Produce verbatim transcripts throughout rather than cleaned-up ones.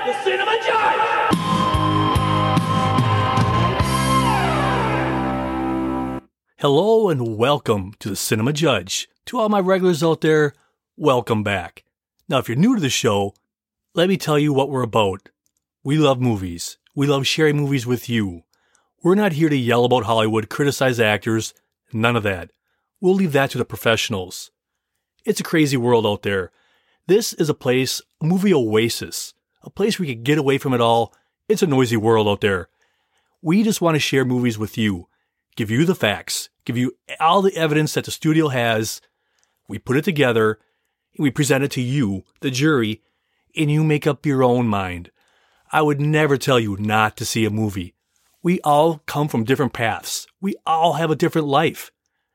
the Cinema Judge! Hello and welcome to the Cinema Judge. To all my regulars out there, welcome back. Now, if you're new to the show, let me tell you what we're about. We love movies. We love sharing movies with you. We're not here to yell about Hollywood, criticize actors, none of that. We'll leave that to the professionals. It's a crazy world out there. This is a place, a movie oasis, a place where you can get away from it all. It's a noisy world out there. We just want to share movies with you, give you the facts, give you all the evidence that the studio has. We put it together, and we present it to you, the jury, and you make up your own mind. I would never tell you not to see a movie. We all come from different paths. We all have a different life.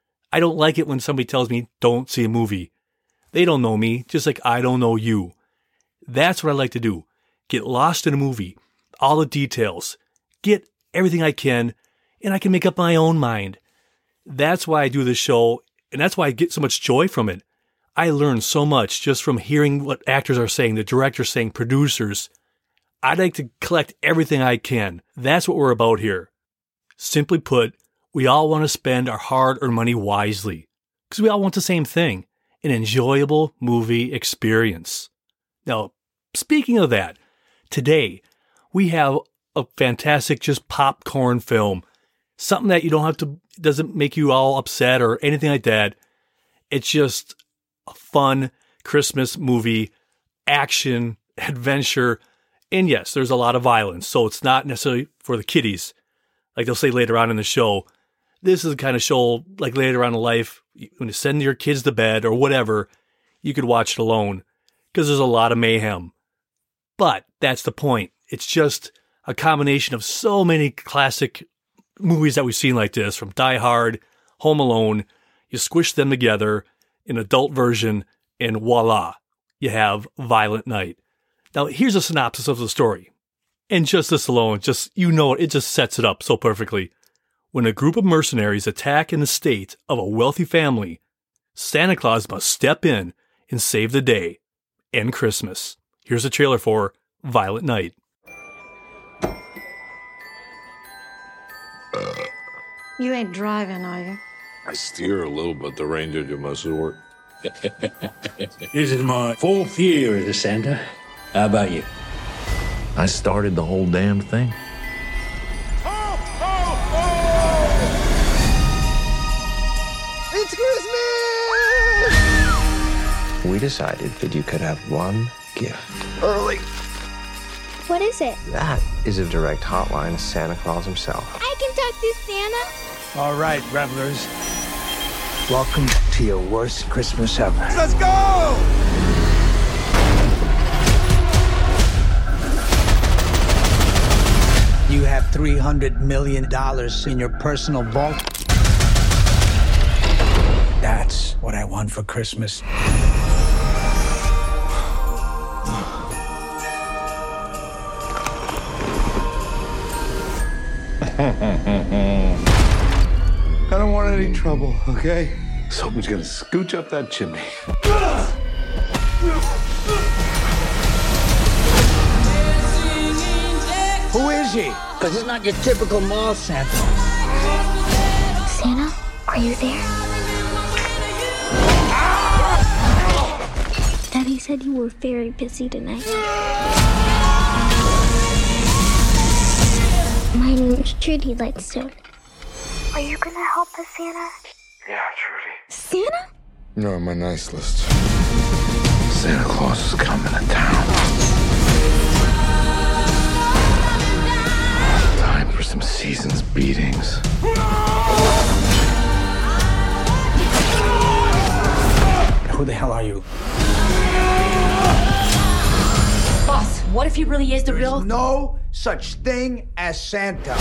I don't like it when somebody tells me, don't see a movie. They don't know me, just like I don't know you. That's what I like to do. Get lost in a movie, all the details, get everything I can, and I can make up my own mind. That's why I do this show, and that's why I get so much joy from it. I learn so much just from hearing what actors are saying, the director's saying, producers. I like to collect everything I can. That's what we're about here. Simply put, we all want to spend our hard-earned money wisely, because we all want the same thing, an enjoyable movie experience. Now, speaking of that, today we have a fantastic just popcorn film, something that you don't have to, doesn't make you all upset or anything like that. It's just a fun Christmas movie, action, adventure, and yes, there's a lot of violence, so it's not necessarily for the kiddies. Like they'll say later on in the show, this is the kind of show, like later on in life, when you send your kids to bed or whatever, you could watch it alone, because there's a lot of mayhem. But that's the point. It's just a combination of so many classic movies that we've seen like this, from Die Hard, Home Alone. You squish them together in adult version, and voila, you have Violent Night. Now, here's a synopsis of the story. And just this alone, just, you know, it just sets it up so perfectly. When a group of mercenaries attack an estate of a wealthy family, Santa Claus must step in and save the day and Christmas. Here's a trailer for Violent Night. You ain't driving, are you? I steer a little, but the reindeer do most of the work. This is my fourth year as a Santa. How about you? I started the whole damn thing. Ho, ho, ho! It's Christmas! We decided that you could have one gift. Early. What is it? That is a direct hotline to Santa Claus himself. I can talk to Santa. All right, revelers. Welcome to your worst Christmas ever. Let's go! You have three hundred million dollars in your personal vault. That's what I want for Christmas. I don't want any trouble, okay? Someone's gonna scooch up that chimney. Who is he? Because he's not your typical mall Santa. Santa, are you there? Daddy said you were very busy tonight. My name is Trudy Lightstone. Are you gonna help us, Santa? Yeah, Trudy. Santa? You're on my nice list. Santa Claus is coming to town. Time for some season's beatings. Who the hell are you? Boss, what if he really is the real? There's no such thing as Santa.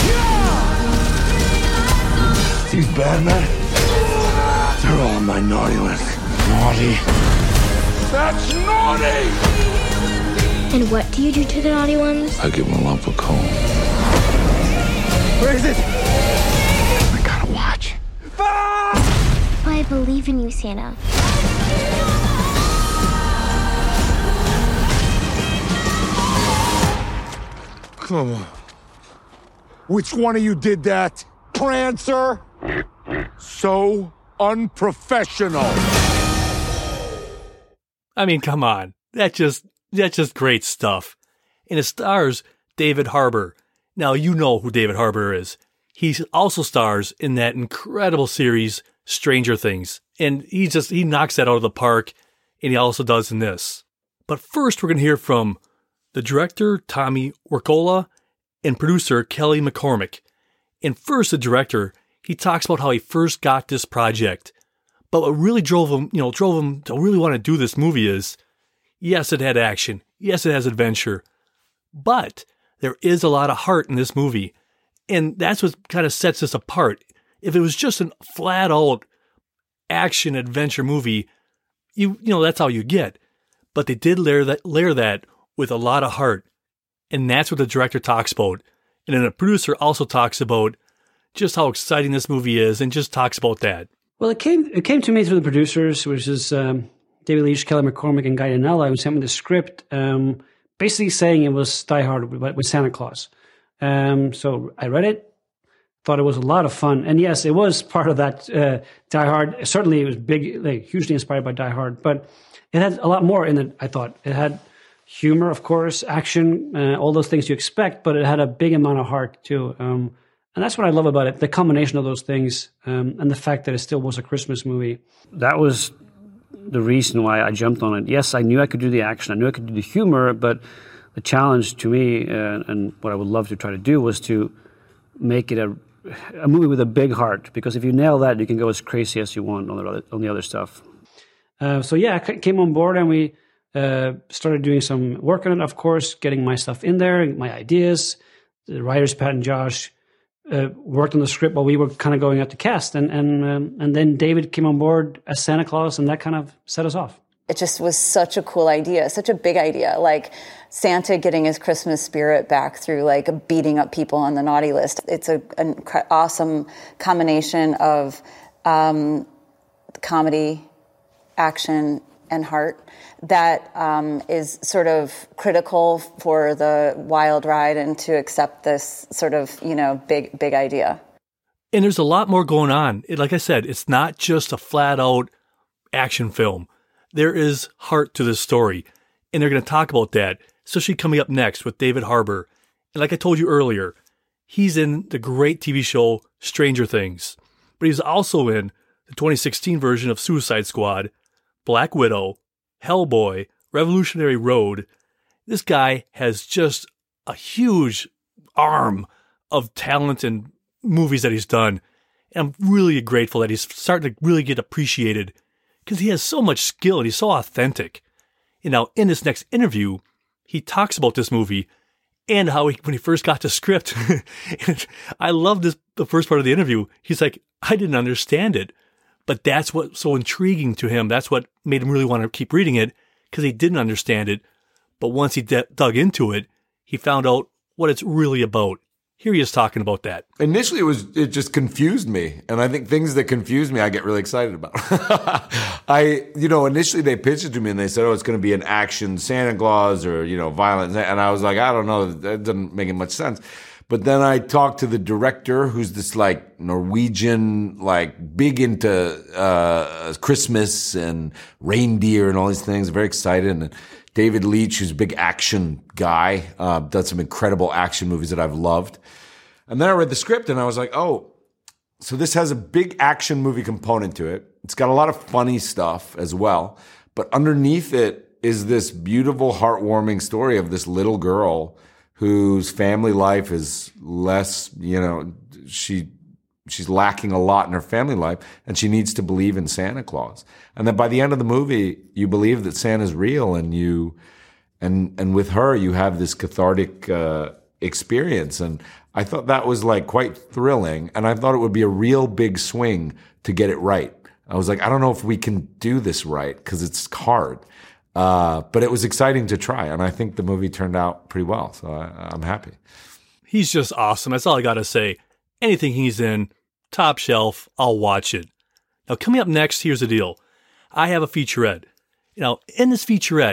These bad men, they're all on my naughty list. Naughty. That's naughty! And what do you do to the naughty ones? I give them a lump of coal. Where is it? I gotta watch. I believe in you, Santa. Come on. Which one of you did that? Prancer? So unprofessional. I mean, come on. That just, that's just great stuff. And it stars David Harbour. Now, you know who David Harbour is. He also stars in that incredible series, Stranger Things. And he just, he knocks that out of the park. And he also does in this. But first, we're going to hear from the director, Tommy Wirkola, and producer, Kelly McCormick. And first, the director, he talks about how he first got this project. But what really drove him, you know, drove him to really want to do this movie is, yes, it had action. Yes, it has adventure. But there is a lot of heart in this movie. And that's what kind of sets this apart. If it was just a flat-out action adventure movie, you you know, that's all you get. But they did layer that, layer that with a lot of heart. And that's what the director talks about. And then the producer also talks about just how exciting this movie is and just talks about that. Well, it came it came to me through the producers, which is um, David Leitch, Kelly McCormick, and Guy Danella, who sent me the script, um, basically saying it was Die Hard with, with Santa Claus. Um, so I read it, thought it was a lot of fun. And yes, it was part of that uh, Die Hard. Certainly it was big, like, hugely inspired by Die Hard, but it had a lot more in it, I thought. It had humor, of course, action, uh, all those things you expect, but it had a big amount of heart too. Um, and that's what I love about it, the combination of those things, um, and the fact that it still was a Christmas movie. That was the reason why I jumped on it. Yes, I knew I could do the action, I knew I could do the humor, but the challenge to me, uh, and what I would love to try to do, was to make it a, a movie with a big heart, because if you nail that, you can go as crazy as you want on the other, on the other stuff. Uh, so yeah, I came on board and we uh, started doing some work on it, of course, getting my stuff in there, my ideas. The writers, Pat and Josh, uh, worked on the script while we were kind of going out to cast. And and um, and then David came on board as Santa Claus, and that kind of set us off. It just was such a cool idea, such a big idea. Like Santa getting his Christmas spirit back through like beating up people on the naughty list. It's a, an awesome combination of um, comedy, action, and heart that um, is sort of critical for the wild ride and to accept this sort of, you know, big, big idea. And there's a lot more going on. It, like I said, it's not just a flat out action film. There is heart to this story. And they're going to talk about that, especially coming up next with David Harbour. And like I told you earlier, he's in the great T V show Stranger Things. But he's also in the twenty sixteen version of Suicide Squad, Black Widow, Hellboy, Revolutionary Road. This guy has just a huge arm of talent and movies that he's done. And I'm really grateful that he's starting to really get appreciated because he has so much skill and he's so authentic. And now in this next interview, he talks about this movie and how he, when he first got the script, I love this, the first part of the interview. He's like, I didn't understand it. But that's what's so intriguing to him. That's what made him really want to keep reading it, because he didn't understand it. But once he d- dug into it, he found out what it's really about. Here he is talking about that. Initially, it was it just confused me. And I think things that confuse me, I get really excited about. I, you know, initially they pitched it to me and they said, oh, it's going to be an action Santa Claus or, you know, violent. And I was like, I don't know. That doesn't make much sense. But then I talked to the director, who's this like Norwegian, like big into uh Christmas and reindeer and all these things. Very excited. And David Leitch, who's a big action guy, uh, done some incredible action movies that I've loved. And then I read the script and I was like, oh, so this has a big action movie component to it. It's got a lot of funny stuff as well. But underneath it is this beautiful, heartwarming story of this little girl whose family life is less, you know, she she's lacking a lot in her family life, and she needs to believe in Santa Claus. And then by the end of the movie, you believe that Santa's real, and you, and and with her, you have this cathartic uh, experience. And I thought that was like quite thrilling, and I thought it would be a real big swing to get it right. I was like, I don't know if we can do this right because it's hard. Uh, but it was exciting to try, and I think the movie turned out pretty well, so I, I'm happy. He's just awesome. That's all I got to say. Anything he's in, top shelf, I'll watch it. Now, coming up next, here's the deal. I have a featurette. Now, in this featurette,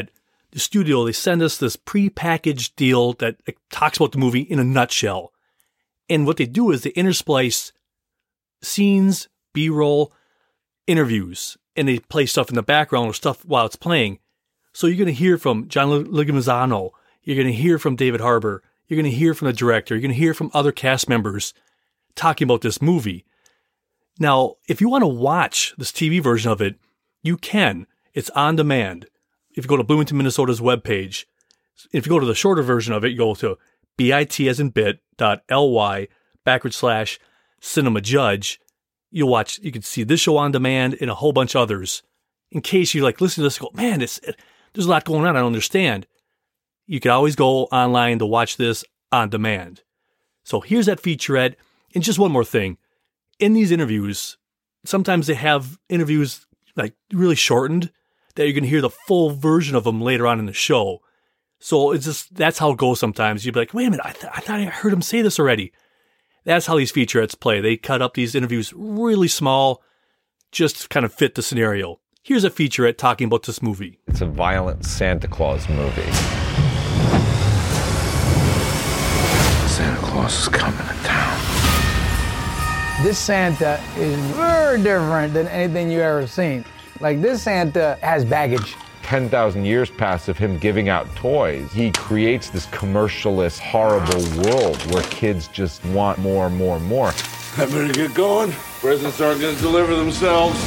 the studio, they send us this pre-packaged deal that talks about the movie in a nutshell. And what they do is they intersplice scenes, B-roll, interviews, and they play stuff in the background or stuff while it's playing. So you're going to hear from John Leguizamo, you're going to hear from David Harbour, you're going to hear from the director, you're going to hear from other cast members talking about this movie. Now, if you want to watch this T V version of it, you can. It's on demand. If you go to Bloomington, Minnesota's webpage, if you go to the shorter version of it, you go to bit as in bit dot ly backward slash cinema judge. You'll watch, you can see this show on demand and a whole bunch of others. In case you like listen to this and go, man, it's, there's a lot going on, I don't understand. You can always go online to watch this on demand. So here's that featurette. And just one more thing. In these interviews, sometimes they have interviews like really shortened that you're going to hear the full version of them later on in the show. So it's just, that's how it goes sometimes. You'd be like, wait a minute, I, th- I thought I heard him say this already. That's how these featurettes play. They cut up these interviews really small, just to kind of fit the scenario. Here's a featurette talking about this movie. It's a violent Santa Claus movie. Santa Claus is coming to town. This Santa is very different than anything you've ever seen. Like, this Santa has baggage. ten thousand years pass of him giving out toys. He creates this commercialist, horrible world where kids just want more, more, more. I better get going. Presents aren't going to deliver themselves.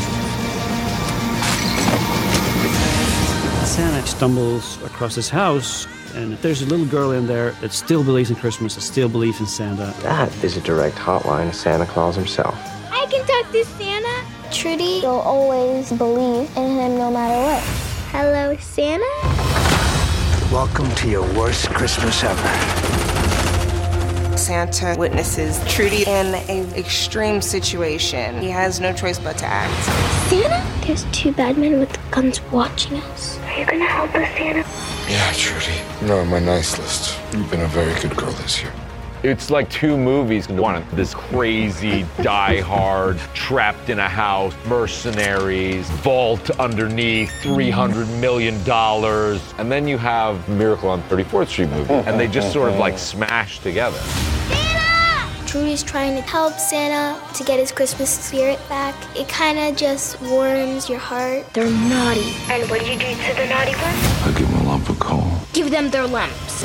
Santa stumbles across his house, and there's a little girl in there that still believes in Christmas, that still believes in Santa. That is a direct hotline to Santa Claus himself. I can talk to Santa. Trudy will always believe in him no matter what. Hello, Santa? Welcome to your worst Christmas ever. Santa witnesses Trudy in an extreme situation. He has no choice but to act. Santa? There's two bad men with guns watching us. Are you gonna help us, Santa? Yeah, Trudy. You're on my nice list. You've been a very good girl this year. It's like two movies in one. This crazy, die-hard, trapped in a house, mercenaries, vault underneath, three hundred million dollars. And then you have Miracle on thirty-fourth Street movie. And they just sort of like smash together. Santa! Trudy's trying to help Santa to get his Christmas spirit back. It kind of just warms your heart. They're naughty. And what do you do to the naughty ones? I give them a lump of coal. Give them their lumps.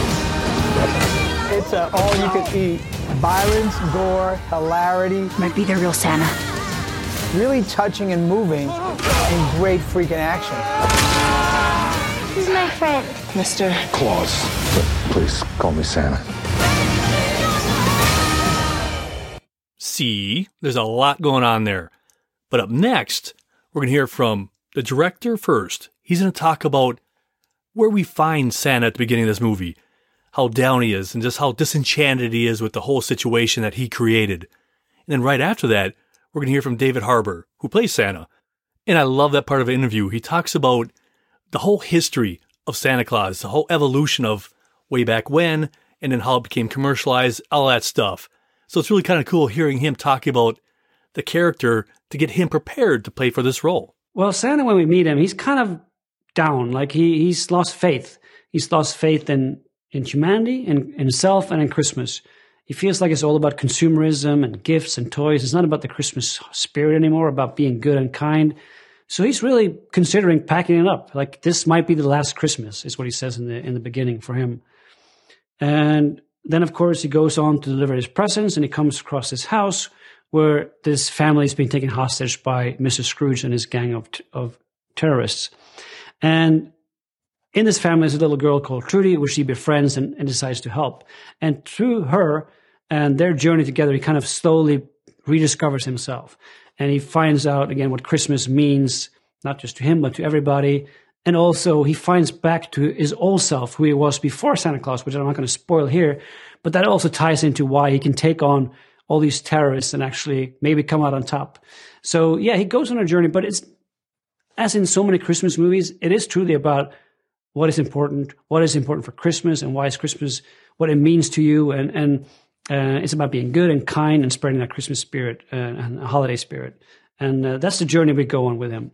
It's uh, all you can eat. Violence, gore, hilarity. Might be the real Santa. Really touching and moving, and great freaking action. This is my friend. Mister Claus. But please, call me Santa. See, there's a lot going on there. But up next, we're going to hear from the director first. He's going to talk about where we find Santa at the beginning of this movie. How down he is and just how disenchanted he is with the whole situation that he created. And then right after that, we're going to hear from David Harbour, who plays Santa. And I love that part of the interview. He talks about the whole history of Santa Claus, the whole evolution of way back when, and then how it became commercialized, all that stuff. So it's really kind of cool hearing him talk about the character to get him prepared to play for this role. Well, Santa, when we meet him, he's kind of down. Like he he's lost faith. He's lost faith in in humanity, in, in himself, and in Christmas. He feels like it's all about consumerism and gifts and toys. It's not about the Christmas spirit anymore, about being good and kind. So he's really considering packing it up. Like, this might be the last Christmas, is what he says in the in the beginning for him. And then, of course, he goes on to deliver his presents, and he comes across this house where this family is being taken hostage by Mister Scrooge and his gang of of terrorists. And in this family is a little girl called Trudy, which he befriends and, and decides to help. And through her and their journey together, he kind of slowly rediscovers himself. And he finds out, again, what Christmas means, not just to him, but to everybody. And also he finds back to his old self, who he was before Santa Claus, which I'm not going to spoil here. But that also ties into why he can take on all these terrorists and actually maybe come out on top. So, yeah, he goes on a journey. But it's, as in so many Christmas movies, it is truly about what is important, what is important for Christmas, and why is Christmas, what it means to you. And, and uh, it's about being good and kind and spreading that Christmas spirit uh, and holiday spirit. And uh, that's the journey we go on with him.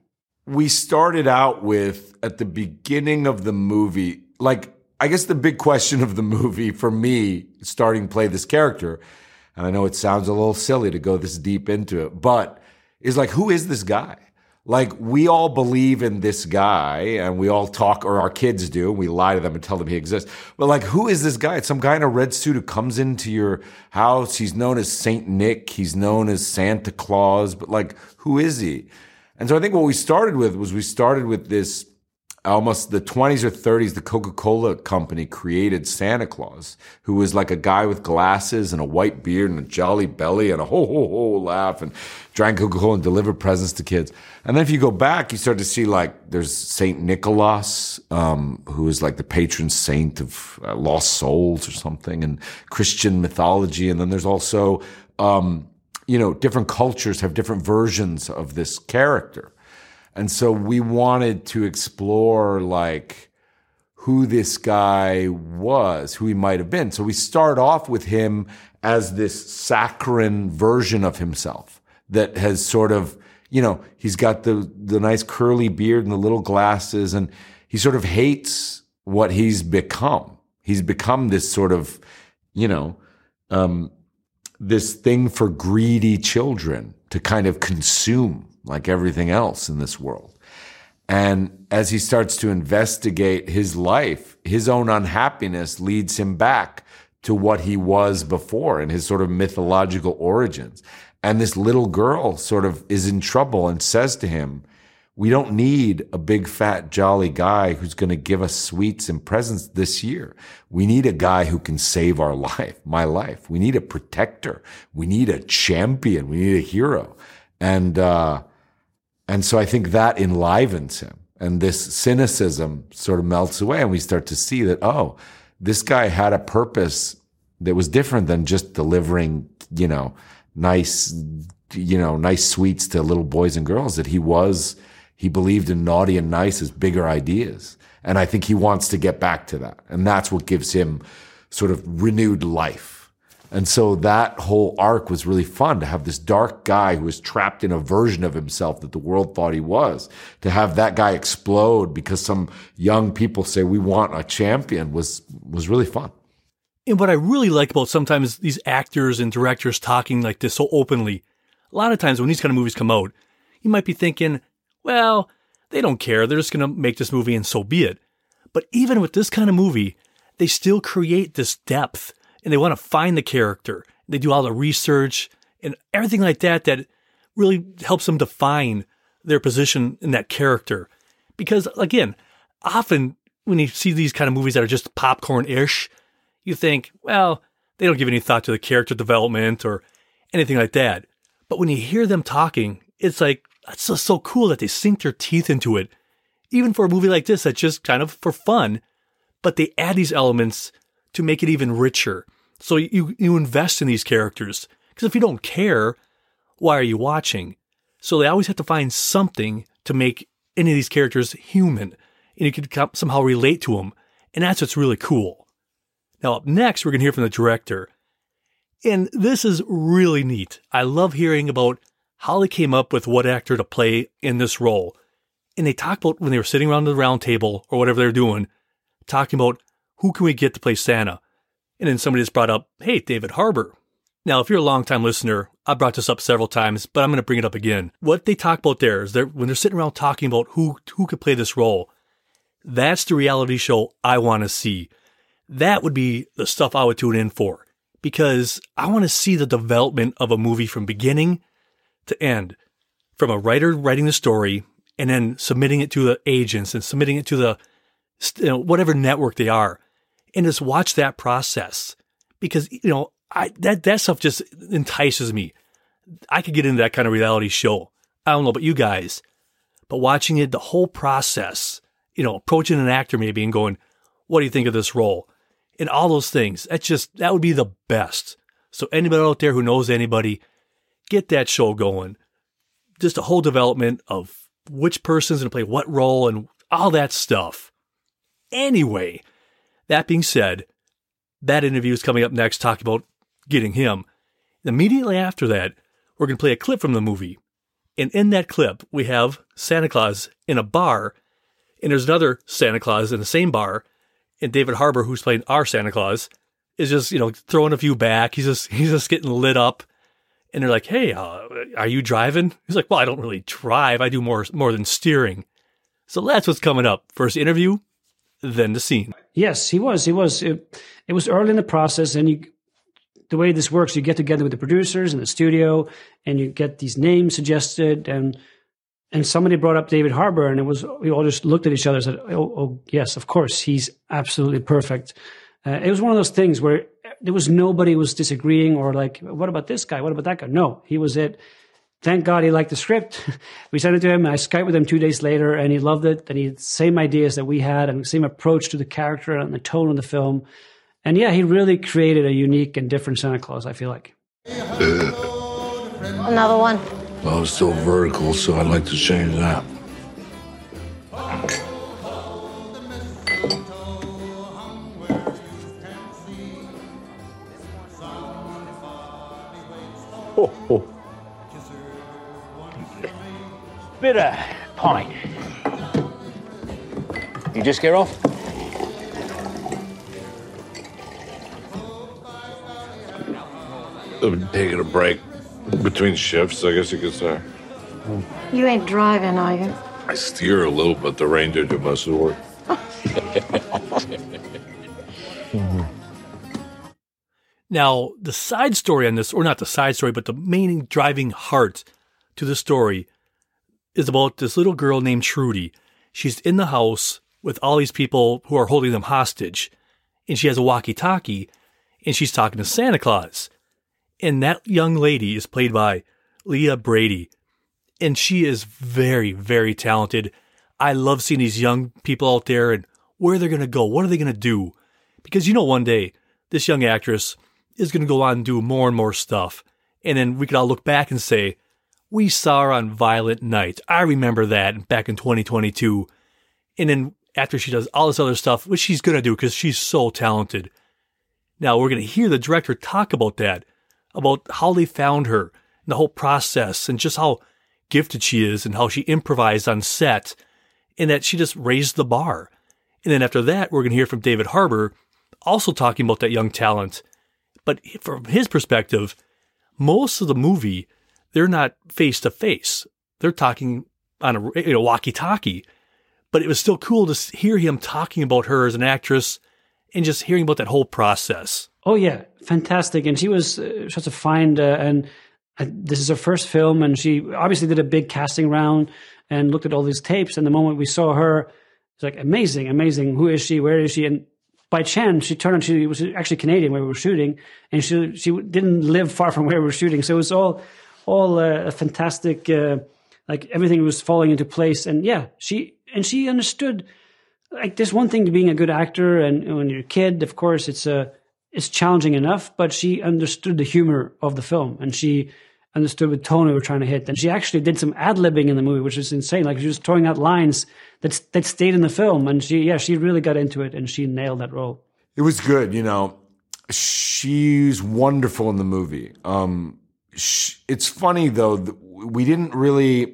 we started out with, at the beginning of the movie, like, I guess the big question of the movie for me, starting to play this character, and I know it sounds a little silly to go this deep into it, but is like, who is this guy? Like, we all believe in this guy, and we all talk, or our kids do, and we lie to them and tell them he exists. But like, who is this guy? It's some guy in a red suit who comes into your house. He's known as Saint Nick. He's known as Santa Claus. But like, who is he? And so I think what we started with was we started with this, almost the twenties or thirties, the Coca-Cola company created Santa Claus, who was like a guy with glasses and a white beard and a jolly belly and a ho, ho, ho laugh, and drank Coca-Cola and delivered presents to kids. And then if you go back, you start to see like there's Saint Nicholas, um, who is like the patron saint of uh, lost souls or something, and Christian mythology. And then there's also, um, you know, different cultures have different versions of this character. And so we wanted to explore like who this guy was, who he might have been. So we start off with him as this saccharine version of himself that has sort of, you know, he's got the, the nice curly beard and the little glasses, and he sort of hates what he's become. He's become this sort of, you know, um, this thing for greedy children to kind of consume like everything else in this world. And as he starts to investigate his life, his own unhappiness leads him back to what he was before and his sort of mythological origins. And this little girl sort of is in trouble and says to him, we don't need a big, fat, jolly guy who's going to give us sweets and presents this year. We need a guy who can save our life, my life. We need a protector. We need a champion. We need a hero. And, uh, And so I think that enlivens him, and this cynicism sort of melts away, and we start to see that, oh, this guy had a purpose that was different than just delivering, you know, nice, you know, nice sweets to little boys and girls, that he was, he believed in naughty and nice as bigger ideas. And I think he wants to get back to that. And that's what gives him sort of renewed life. And so that whole arc was really fun, to have this dark guy who was trapped in a version of himself that the world thought he was. To have that guy explode because some young people say, we want a champion, was was really fun. And what I really like about sometimes these actors and directors talking like this so openly, a lot of times when these kind of movies come out, you might be thinking, well, they don't care. They're just going to make this movie and so be it. But even with this kind of movie, they still create this depth. And they want to find the character. They do all the research and everything like that that really helps them define their position in that character. Because, again, often when you see these kind of movies that are just popcorn-ish, you think, well, they don't give any thought to the character development or anything like that. But when you hear them talking, it's like, it's just so cool that they sink their teeth into it. Even for a movie like this that's just kind of for fun, but they add these elements to make it even richer. So you, you invest in these characters, because if you don't care, why are you watching? So they always have to find something to make any of these characters human, and you can somehow relate to them. And that's what's really cool. Now up next, we're going to hear from the director. And this is really neat. I love hearing about how they came up with what actor to play in this role. And they talk about when they were sitting around the round table or whatever they're doing, talking about who can we get to play Santa? And then somebody just brought up, hey, David Harbour. Now, if you're a long-time listener, I brought this up several times, but I'm going to bring it up again. What they talk about there is they're, when they're sitting around talking about who, who could play this role, that's the reality show I want to see. That would be the stuff I would tune in for, because I want to see the development of a movie from beginning to end, from a writer writing the story and then submitting it to the agents and submitting it to the, you know, whatever network they are. And just watch that process, because, you know, I, that, that stuff just entices me. I could get into that kind of reality show. I don't know about you guys, but watching it, the whole process, you know, approaching an actor maybe and going, what do you think of this role? And all those things. That's just, that would be the best. So anybody out there who knows anybody, get that show going. Just a whole development of which person's going to play what role and all that stuff. Anyway, that being said, that interview is coming up next, talking about getting him. Immediately after that, we're going to play a clip from the movie. And in that clip, we have Santa Claus in a bar, and there's another Santa Claus in the same bar, and David Harbour, who's playing our Santa Claus, is just, you know, throwing a few back. He's just he's just getting lit up. And they're like, hey, uh, are you driving? He's like, well, I don't really drive. I do more more than steering. So that's what's coming up. First interview, then the scene. Yes, he was. He was. It, it was early in the process, and you, the way this works, you get together with the producers in the studio, and you get these names suggested, and and somebody brought up David Harbour, and it was we all just looked at each other and said, oh, oh yes, of course, he's absolutely perfect. Uh, it was one of those things where there was nobody was disagreeing or like, what about this guy? What about that guy? No, he was it. Thank God he liked the script. We sent it to him. I Skyped with him two days later, and he loved it. And he had the same ideas that we had and the same approach to the character and the tone of the film. And yeah, he really created a unique and different Santa Claus, I feel like. Another one. Well, it's still vertical, so I'd like to change that. Oh, oh. Bit of pint. You just get off? I've been taking a break between shifts, I guess you could say. You ain't driving, are you? I steer a little, but the reindeer do most of the work. Mm-hmm. Now, the side story on this, or not the side story, but the main driving heart to the story is about this little girl named Trudy. She's in the house with all these people who are holding them hostage, and she has a walkie-talkie, and she's talking to Santa Claus. And that young lady is played by Leah Brady, and she is very, very talented. I love seeing these young people out there and where they're going to go. What are they going to do? Because, you know, one day, this young actress is going to go on and do more and more stuff. And then we could all look back and say, we saw her on Violent Night. I remember that back in twenty twenty-two. And then after she does all this other stuff, which she's going to do because she's so talented. Now, we're going to hear the director talk about that, about how they found her, and the whole process, and just how gifted she is, and how she improvised on set, and that she just raised the bar. And then after that, we're going to hear from David Harbour, also talking about that young talent. But from his perspective, most of the movie, they're not face-to-face. They're talking on a you know, walkie-talkie. But it was still cool to hear him talking about her as an actress and just hearing about that whole process. Oh, yeah. Fantastic. And she was uh, such a find. Uh, and uh, this is her first film. And she obviously did a big casting round and looked at all these tapes. And the moment we saw her, it's like, amazing, amazing. Who is she? Where is she? And by chance, she turned on, she was actually Canadian where we were shooting, and she she didn't live far from where we were shooting. So it was all all uh, a fantastic, uh, like everything was falling into place. And yeah, she and she understood, like there's one thing to being a good actor, and when you're a kid, of course, it's a, it's challenging enough, but she understood the humor of the film, and she understood what tone we were trying to hit. And she actually did some ad-libbing in the movie, which is insane. Like she was throwing out lines that that stayed in the film, and she, yeah, she really got into it, and she nailed that role. It was good, you know. She's wonderful in the movie. Um, she, it's funny though, we didn't really.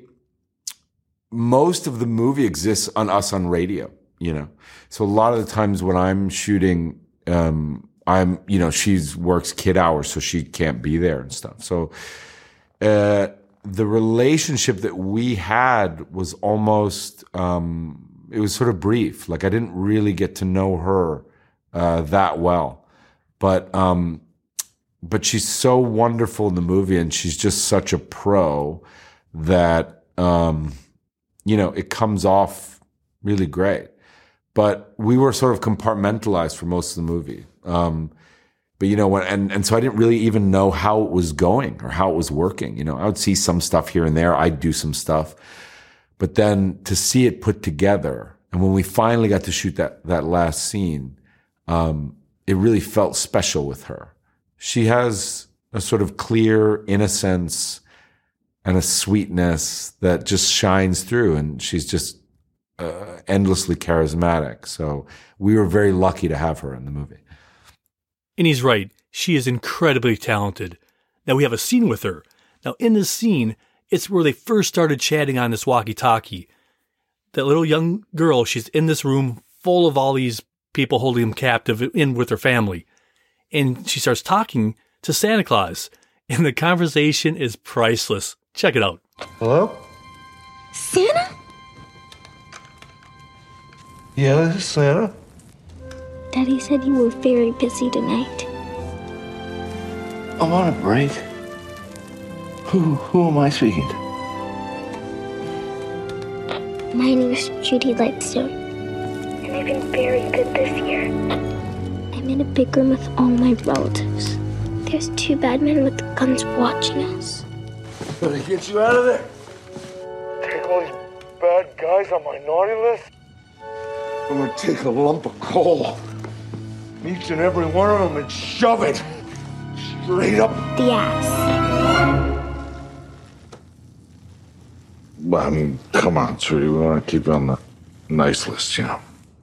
Most of the movie exists on us on radio, you know. So a lot of the times when I'm shooting, um, I'm, you know, she's works kid hours, so she can't be there and stuff. So. Uh, the relationship that we had was almost, um, it was sort of brief. Like I didn't really get to know her uh, that well. But um, but she's so wonderful in the movie, and she's just such a pro that, um, you know, it comes off really great. But we were sort of compartmentalized for most of the movie. Um But, you know, when, and, and so I didn't really even know how it was going or how it was working. You know, I would see some stuff here and there. I'd do some stuff. But then to see it put together, and when we finally got to shoot that, that last scene, um, it really felt special with her. She has a sort of clear innocence and a sweetness that just shines through, and she's just uh, endlessly charismatic. So we were very lucky to have her in the movie. And he's right. She is incredibly talented. Now we have a scene with her. Now in this scene, It's where they first started chatting on this walkie-talkie. That little young girl, she's in this room full of all these people holding them captive in with her family. And she starts talking to Santa Claus. And the conversation is priceless. Check it out. Hello? Santa? Yeah, this is Santa. Daddy said you were very busy tonight. I'm on a break. Who, who am I speaking to? My name is Judy Lightstone, and I've been very good this year. I'm in a big room with all my relatives. There's two bad men with guns watching us. Gotta get you out of there. Take all these bad guys on my naughty list. I'm gonna take a lump of coal, each and every one of them, and shove it straight up the ass. I mean, come on, Trudy. We want to keep you on the nice list, you know.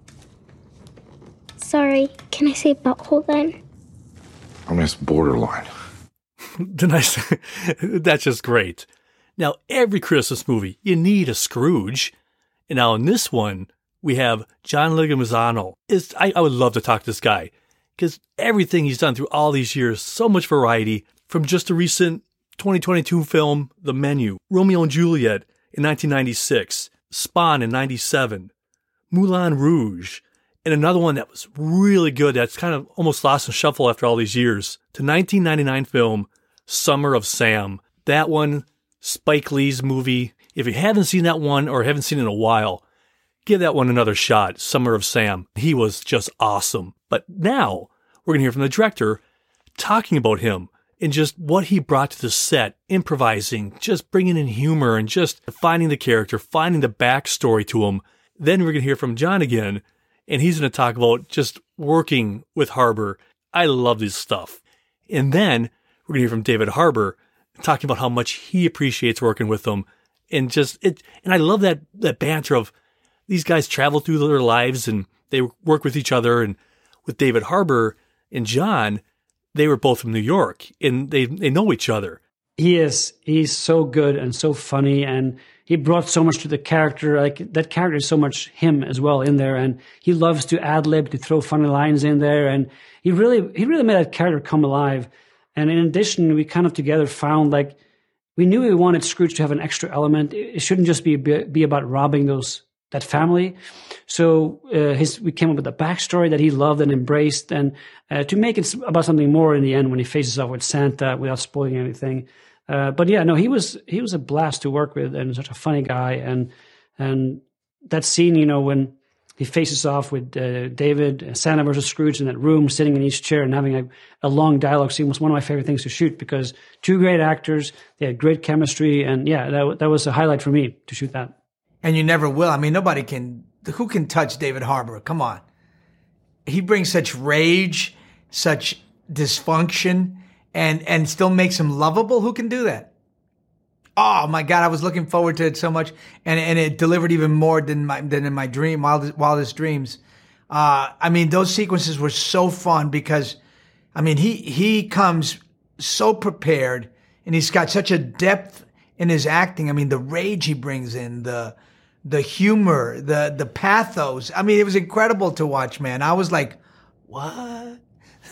Sorry, can I say butthole then? I mean, it's borderline. The nice, that's just great. Now, every Christmas movie, you need a Scrooge. And now in this one, we have John Leguizamo. Is I, I would love to talk to this guy because everything he's done through all these years, so much variety, from just a recent twenty twenty-two film, The Menu, Romeo and Juliet in nineteen ninety-six, Spawn in ninety-seven, Moulin Rouge, and another one that was really good that's kind of almost lost in shuffle after all these years, to nineteen ninety-nine film, Summer of Sam. That one, Spike Lee's movie. If you haven't seen that one or haven't seen it in a while, give that one another shot, Summer of Sam. He was just awesome. But now, we're going to hear from the director talking about him and just what he brought to the set, improvising, just bringing in humor and just finding the character, finding the backstory to him. Then we're going to hear from John again, and he's going to talk about just working with Harbour. I love this stuff. And then we're going to hear from David Harbour talking about how much he appreciates working with them. And just it, and I love that that banter of these guys travel through their lives and they work with each other. And with David Harbour and John, they were both from New York and they they know each other. He is. He's so good and so funny, and he brought so much to the character. Like that character is so much him as well in there, and he loves to ad lib, to throw funny lines in there, and he really he really made that character come alive. And in addition, we kind of together found like we knew we wanted Scrooge to have an extra element. It shouldn't just be be about robbing those that family. So uh, his we came up with a backstory that he loved and embraced, and uh, to make it about something more in the end when he faces off with Santa without spoiling anything. Uh, but yeah, no, he was he was a blast to work with and such a funny guy. And and that scene, you know, when he faces off with uh, David, Santa versus Scrooge in that room, sitting in each chair and having a, a long dialogue scene was one of my favorite things to shoot because two great actors, they had great chemistry, and yeah, that that was a highlight for me to shoot that. And you never will. I mean, nobody can. Who can touch David Harbour? Come on. He brings such rage, such dysfunction, and and still makes him lovable. Who can do that? Oh my God, I was looking forward to it so much, and and it delivered even more than my than in my dream, wildest, wildest dreams. Uh, I mean, those sequences were so fun because, I mean, he he comes so prepared, and he's got such a depth in his acting. I mean, the rage he brings in, the the humor, the the pathos. I mean, it was incredible to watch, man. I was like, what?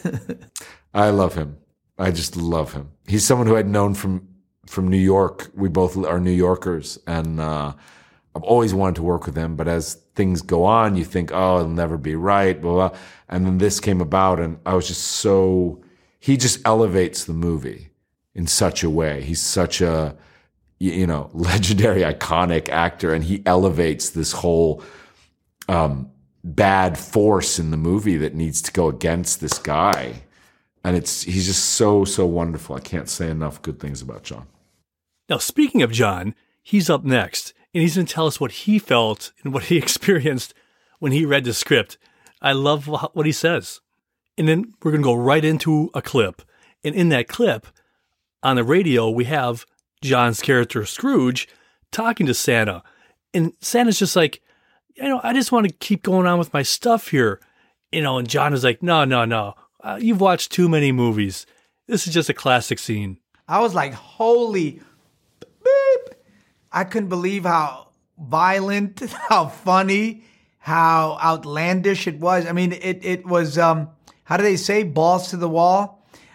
I love him. I just love him. He's someone who I'd known from from New York. We both are New Yorkers, and uh, I've always wanted to work with him. But as things go on, you think, oh, it'll never be right, blah, blah. And then this came about, and I was just so, he just elevates the movie in such a way. He's such a, you know, legendary, iconic actor, and he elevates this whole um, bad force in the movie that needs to go against this guy. And it's he's just so, so wonderful. I can't say enough good things about John. Now, speaking of John, he's up next, and he's going to tell us what he felt and what he experienced when he read the script. I love what he says. And then we're going to go right into a clip. And in that clip, on the radio, we have John's character, Scrooge, talking to Santa. And Santa's just like, you know, I just want to keep going on with my stuff here. You know, and John is like, no, no, no. Uh, you've watched too many movies. This is just a classic scene. I was like, holy beep. I couldn't believe how violent, how funny, how outlandish it was. I mean, it it was, um, how do they say, balls to the wall?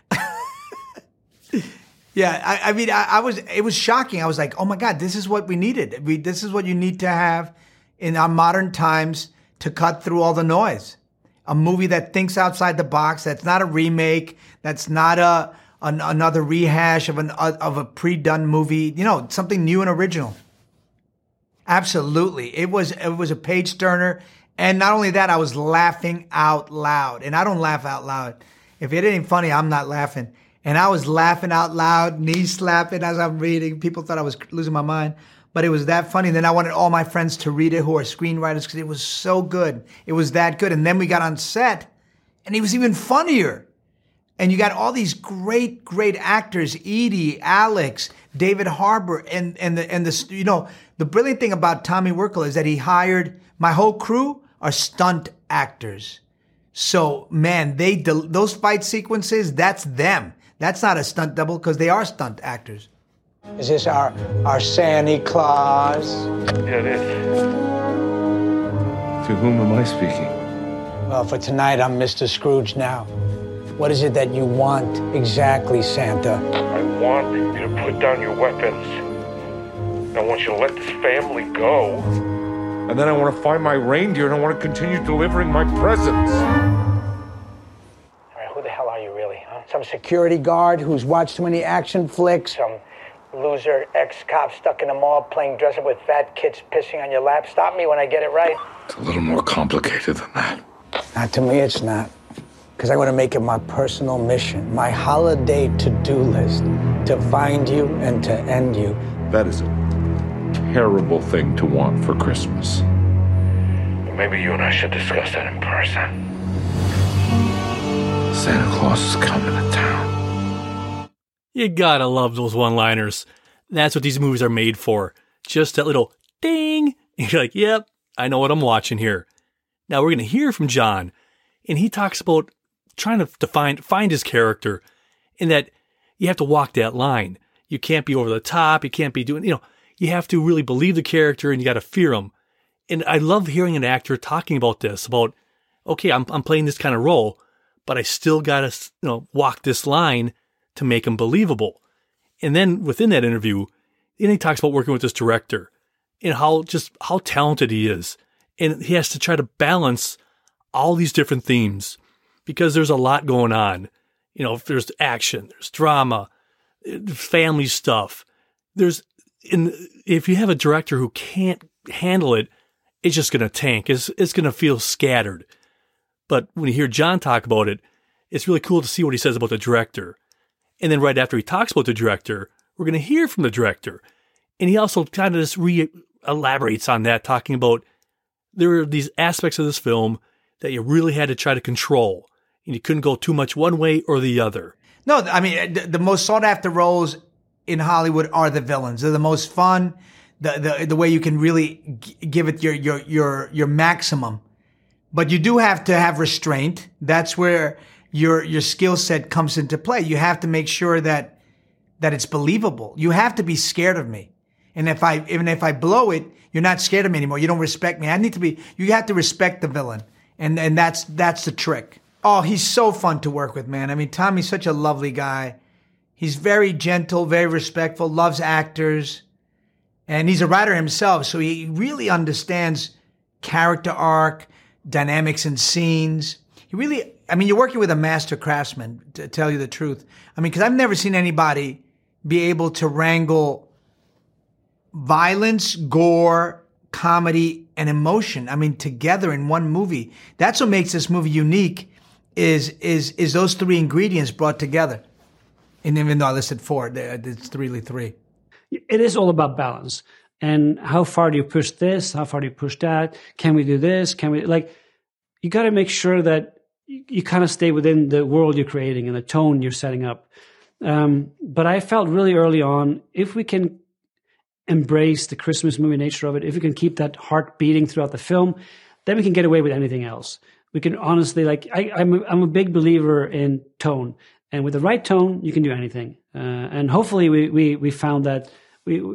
Yeah, I, I mean, I, I was, it was shocking. I was like, oh my God, this is what we needed. We, this is what you need to have in our modern times to cut through all the noise. A movie that thinks outside the box, that's not a remake, that's not a an, another rehash of an of a pre-done movie, you know, something new and original. Absolutely. It was it was a page turner. And not only that, I was laughing out loud. And I don't laugh out loud. If it ain't funny, I'm not laughing. And I was laughing out loud, knee slapping as I'm reading. People thought I was losing my mind. But it was that funny. And then I wanted all my friends to read it who are screenwriters because it was so good. It was that good. And then we got on set and it was even funnier. And you got all these great, great actors, Edie, Alex, David Harbour, and and the and the you know, the brilliant thing about Tommy Wirkola is that he hired, my whole crew are stunt actors. So man, they those fight sequences, that's them. That's not a stunt double because they are stunt actors. Is this our our Santa Claus? Yeah, it is. To whom am I speaking? Well, for tonight, I'm Mister Scrooge now. What is it that you want exactly, Santa? I want you to put down your weapons. I want you to let this family go. And then I want to find my reindeer and I want to continue delivering my presents. All right, who the hell are you really, huh? Some security guard who's watched too many action flicks? Some loser ex-cop stuck in a mall playing dress-up with fat kids pissing on your lap? Stop me when I get it right. It's a little more complicated than that. Not to me, it's not. Because I want to make it my personal mission, my holiday to-do list, to find you and to end you. That is a terrible thing to want for Christmas. Maybe you and I should discuss that in person. Santa Claus is coming to town. You gotta love those one-liners. That's what these movies are made for. Just that little ding. And you're like, yep, I know what I'm watching here. Now we're gonna hear from John, and he talks about trying to, to find, find his character, in that you have to walk that line. You can't be over the top. You can't be doing, you know, you have to really believe the character and you got to fear him. And I love hearing an actor talking about this, about, okay, I'm I'm playing this kind of role, but I still got to, you know, walk this line to make him believable. And then within that interview, then he talks about working with this director and how just how talented he is. And he has to try to balance all these different themes because there's a lot going on. You know, there's action, there's drama, family stuff. There's, in, if you have a director who can't handle it, it's just going to tank. It's, it's going to feel scattered. But when you hear John talk about it, it's really cool to see what he says about the director. And then right after he talks about the director, we're going to hear from the director. And he also kind of just re-elaborates on that, talking about there are these aspects of this film that you really had to try to control. And you couldn't go too much one way or the other. No, I mean, the, the most sought-after roles in Hollywood are the villains. They're the most fun, the the, the way you can really g- give it your, your, your, your maximum. But you do have to have restraint. That's where your your skill set comes into play. You have to make sure that that it's believable. You have to be scared of me. And if I even if I blow it, you're not scared of me anymore. You don't respect me. I need to be, you have to respect the villain. And and that's that's the trick. Oh, he's so fun to work with, man. I mean, Tommy's such a lovely guy. He's very gentle, very respectful, loves actors. And he's a writer himself, so he really understands character arc, dynamics and scenes. He really, I mean, you're working with a master craftsman, to tell you the truth. I mean, because I've never seen anybody be able to wrangle violence, gore, comedy, and emotion, I mean, together in one movie. That's what makes this movie unique, is is is those three ingredients brought together. And even though I listed four, it's really three. It is all about balance. And how far do you push this? How far do you push that? Can we do this? Can we, like, you got to make sure that you, you kind of stay within the world you're creating and the tone you're setting up. Um, but I felt really early on, if we can embrace the Christmas movie nature of it, if we can keep that heart beating throughout the film, then we can get away with anything else. We can honestly, like, I, I'm, a, I'm a big believer in tone. And with the right tone, you can do anything. Uh, and hopefully we, we, we found that we,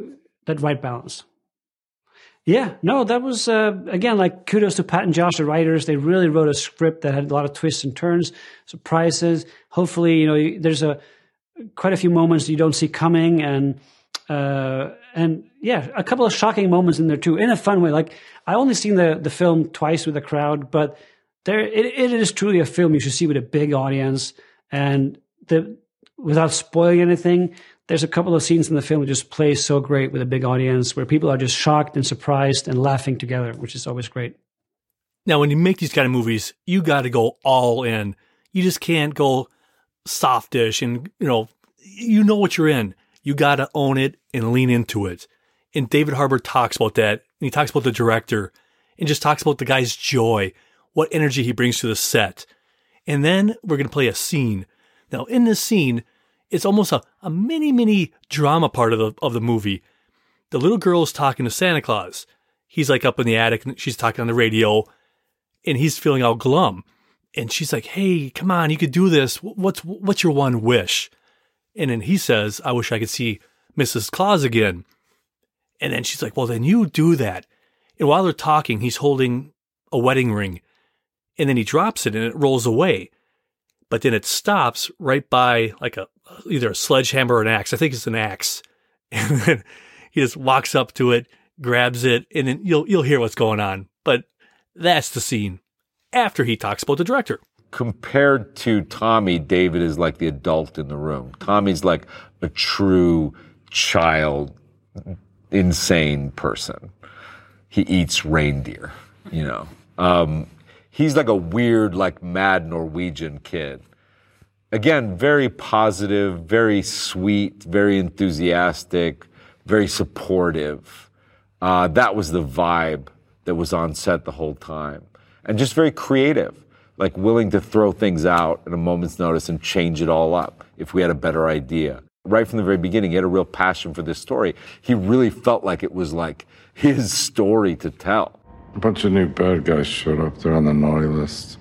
that right balance. Yeah, no, that was, uh, again, like kudos to Pat and Josh, the writers. They really wrote a script that had a lot of twists and turns, surprises. Hopefully, you know, there's a quite a few moments you don't see coming, and uh, and yeah, a couple of shocking moments in there too, in a fun way. Like, I only seen the, the film twice with a crowd, but there it, it is truly a film you should see with a big audience. And the without spoiling anything, there's a couple of scenes in the film that just play so great with a big audience where people are just shocked and surprised and laughing together, which is always great. Now, when you make these kind of movies, you got to go all in. You just can't go softish and, you know, you know what you're in. You got to own it and lean into it. And David Harbour talks about that. And he talks about the director and just talks about the guy's joy, what energy he brings to the set. And then we're going to play a scene. Now, in this scene, it's almost a, a mini, mini drama part of the of the movie. The little girl is talking to Santa Claus. He's like up in the attic and she's talking on the radio and he's feeling all glum. And she's like, hey, come on, you could do this. What's what's your one wish? And then he says, I wish I could see Missus Claus again. And then she's like, well, then you do that. And while they're talking, he's holding a wedding ring. And then he drops it and it rolls away. But then it stops right by like a either a sledgehammer or an axe. I think it's an axe. And then he just walks up to it, grabs it, and then you'll you'll hear what's going on. But that's the scene after he talks about the director. Compared to Tommy, David is like the adult in the room. Tommy's like a true child, insane person. He eats reindeer, you know. Um, he's like a weird, like mad Norwegian kid. Again, very positive, very sweet, very enthusiastic, very supportive. Uh, that was the vibe that was on set the whole time. And just very creative, like willing to throw things out at a moment's notice and change it all up if we had a better idea. Right from the very beginning, he had a real passion for this story. He really felt like it was like his story to tell. A bunch of new bad guys showed up. They're on the naughty list.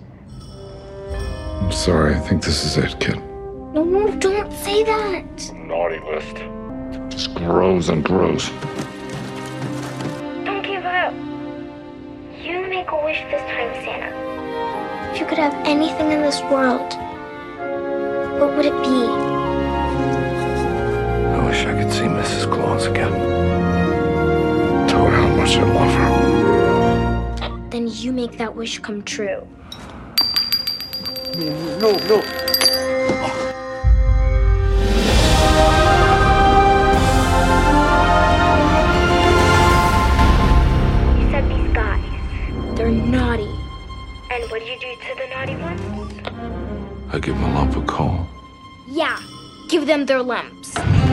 I'm sorry, I think this is it, kid. No, no, don't say that. Naughty list. Just grows and grows. Don't give up. You make a wish this time, Santa. If you could have anything in this world, what would it be? I wish I could see Missus Claus again. Tell her how much I love her. Then you make that wish come true. No, no. You said these guys, they're naughty. And what do you do to the naughty ones? I give them a lump of coal. Yeah, give them their lumps.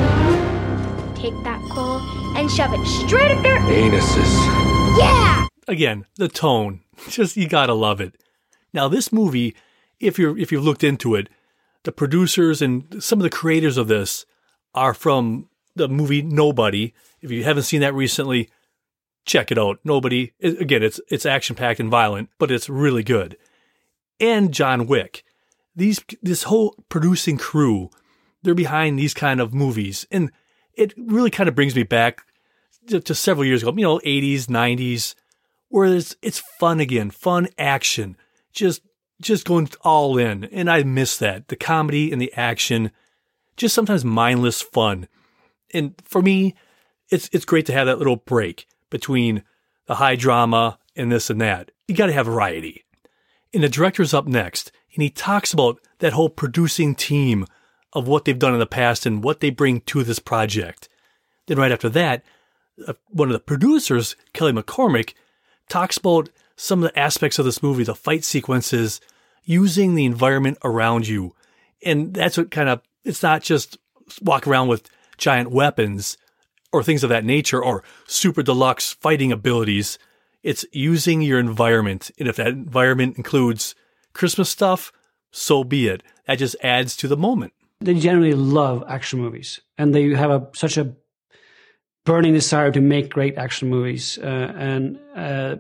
Take that coal and shove it straight up their anuses. Yeah! Again, the tone. Just, you gotta love it. Now, this movie, if you're if you've looked into it, the producers and some of the creators of this are from the movie Nobody. If you haven't seen that recently, check it out. Nobody, again, it's it's action-packed and violent, but it's really good. And John Wick. These this whole producing crew, they're behind these kind of movies. And it really kind of brings me back to, to several years ago, you know, eighties, nineties, where it's, it's fun again, fun action, just just going all in. And I miss that. The comedy and the action, just sometimes mindless fun. And for me, it's it's great to have that little break between the high drama and this and that. You got to have variety. And the director's up next, and he talks about that whole producing team of what they've done in the past and what they bring to this project. Then right after that, one of the producers, Kelly McCormick, talks about some of the aspects of this movie, the fight sequences, using the environment around you. And that's what kind of, it's not just walk around with giant weapons or things of that nature or super deluxe fighting abilities. It's using your environment. And if that environment includes Christmas stuff, so be it. That just adds to the moment. They generally love action movies, and they have a such a burning desire to make great action movies. Uh, and uh,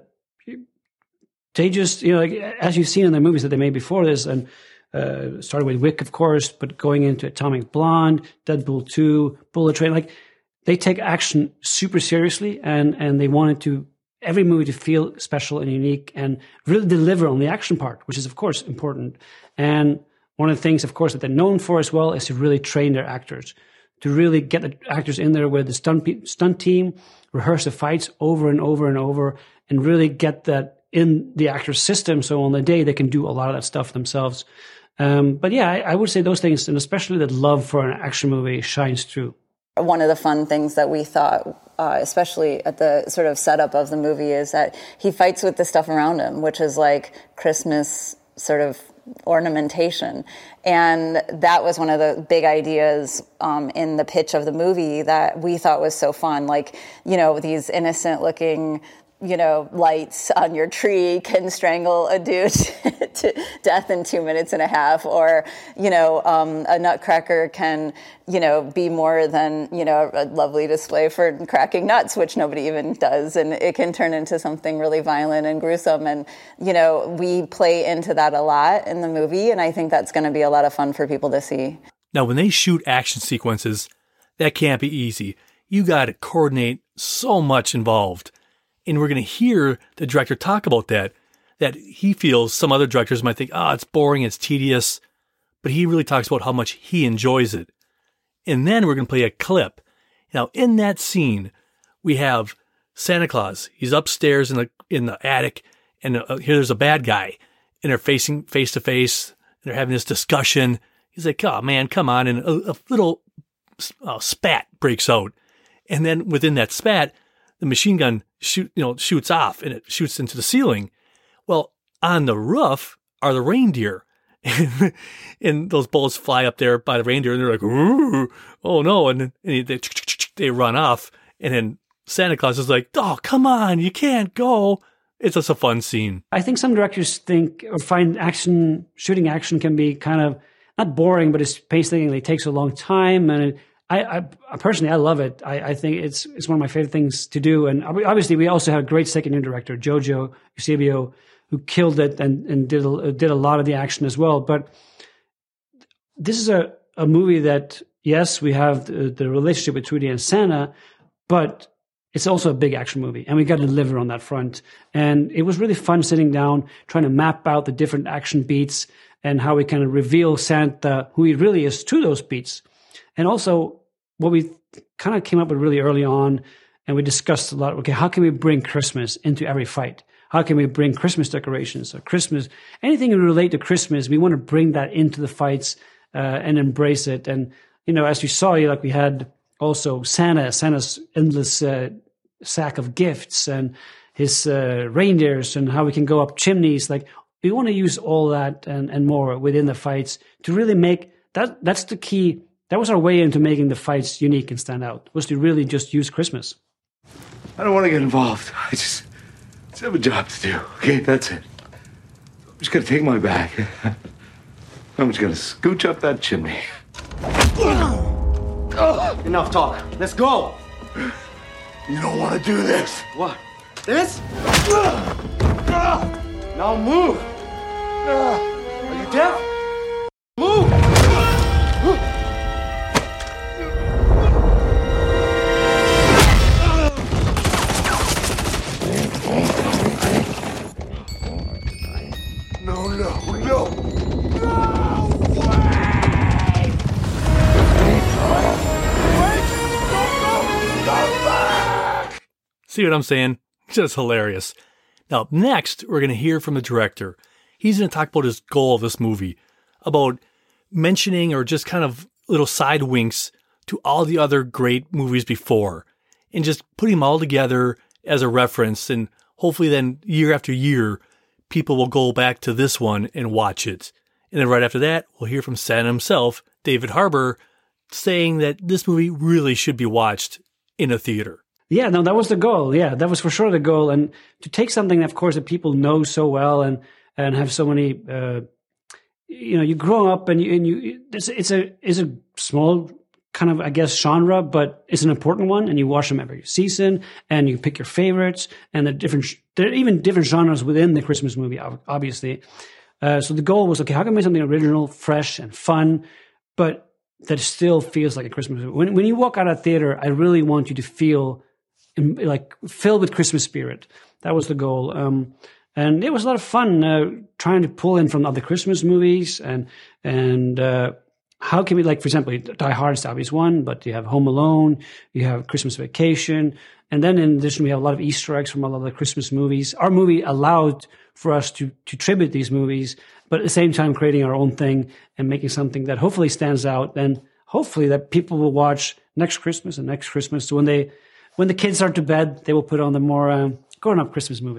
they just, you know, like, as you've seen in the movies that they made before this, and uh, started with Wick, of course, but going into Atomic Blonde, Deadpool two, Bullet Train, like they take action super seriously, and and they wanted to every movie to feel special and unique and really deliver on the action part, which is of course important. And one of the things, of course, that they're known for as well is to really train their actors, to really get the actors in there with the stunt stunt team, rehearse the fights over and over and over, and really get that in the actor's system, so on the day they can do a lot of that stuff themselves. Um, but yeah, I, I would say those things, and especially that love for an action movie shines through. One of the fun things that we thought, uh, especially at the sort of setup of the movie, is that he fights with the stuff around him, which is like Christmas sort of ornamentation. And that was one of the big ideas um, in the pitch of the movie that we thought was so fun. Like, you know, these innocent looking, you know, lights on your tree can strangle a dude to death in two minutes and a half, or, you know, um, a nutcracker can, you know, be more than, you know, a lovely display for cracking nuts, which nobody even does, and it can turn into something really violent and gruesome. And, you know, we play into that a lot in the movie, and I think that's going to be a lot of fun for people to see. Now, when they shoot action sequences, that can't be easy. You got to coordinate so much involved. And we're going to hear the director talk about that, that he feels some other directors might think, oh, it's boring, it's tedious, but he really talks about how much he enjoys it. And then we're going to play a clip. Now, in that scene, we have Santa Claus. He's upstairs in the in the attic, and uh, here there's a bad guy, and they're facing face to face, and they're having this discussion. He's like, oh, man, come on, and a, a little uh, spat breaks out. And then within that spat, the machine gun shoot, you know, shoots off, and it shoots into the ceiling. Well, on the roof are the reindeer, and those bullets fly up there by the reindeer, and they're like, ooh, oh no, and, and they they run off, and then Santa Claus is like, oh, come on, you can't go. It's just a fun scene. I think some directors think or find action, shooting action can be kind of not boring, but it's painstakingly, it takes a long time, and it, I, I personally, I love it. I, I think it's it's one of my favorite things to do. And obviously, we also have a great second year director, Jojo Eusebio, who killed it and, and did a, did a lot of the action as well. But this is a, a movie that, yes, we have the, the relationship with Trudy and Santa, but it's also a big action movie, and we got to deliver on that front. And it was really fun sitting down, trying to map out the different action beats and how we kind of reveal Santa, who he really is, to those beats. And also, what we kind of came up with really early on, and we discussed a lot, okay, how can we bring Christmas into every fight? How can we bring Christmas decorations or Christmas, anything relate to Christmas, we want to bring that into the fights uh, and embrace it. And, you know, as you saw, like we had also Santa, Santa's endless uh, sack of gifts and his uh, reindeers and how we can go up chimneys. Like, we want to use all that and, and more within the fights to really make, that. that's the key. That was our way into making the fights unique and stand out, was to really just use Christmas. I don't want to get involved. I just, just have a job to do. Okay, that's it. I'm just going to take my bag. I'm just going to scooch up that chimney. Enough talk. Let's go. You don't want to do this. What? This? Now move. Are you deaf? Move. No, no, no. No way! See what I'm saying? Just hilarious. Now, next, we're going to hear from the director. He's going to talk about his goal of this movie, about mentioning or just kind of little side winks to all the other great movies before, and just putting them all together as a reference. And hopefully then, year after year, people will go back to this one and watch it. And then right after that, we'll hear from Santa himself, David Harbour, saying that this movie really should be watched in a theater. Yeah, no, that was the goal. Yeah, that was for sure the goal. And to take something, of course, that people know so well and and have so many, uh, you know, you grow up and you, and you it's, it's a it's a small kind of, I guess, genre, but it's an important one. And you watch them every season, and you pick your favorites. And the different there are even different genres within the Christmas movie, obviously. Uh, so the goal was, okay, how can we make something original, fresh, and fun, but that still feels like a Christmas movie. When when you walk out of theater, I really want you to feel like filled with Christmas spirit. That was the goal. Um, and it was a lot of fun uh, trying to pull in from other Christmas movies and and uh, how can we, like, for example, Die Hard is the obvious one, but you have Home Alone, you have Christmas Vacation, and then in addition we have a lot of Easter eggs from a lot of the Christmas movies. Our movie allowed for us to to tribute these movies, but at the same time creating our own thing and making something that hopefully stands out, and hopefully that people will watch next Christmas and next Christmas. So when they when the kids are to bed, they will put on the more um, grown-up Christmas movie.